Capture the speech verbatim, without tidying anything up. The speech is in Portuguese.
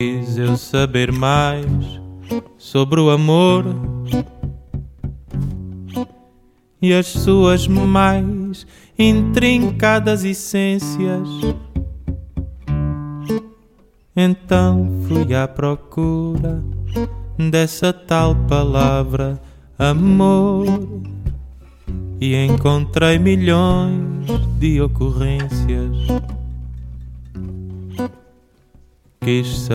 Quis eu saber mais sobre o amor e as suas mais intrincadas essências. Então fui à procura dessa tal palavra amor e encontrei milhões de ocorrências. Quis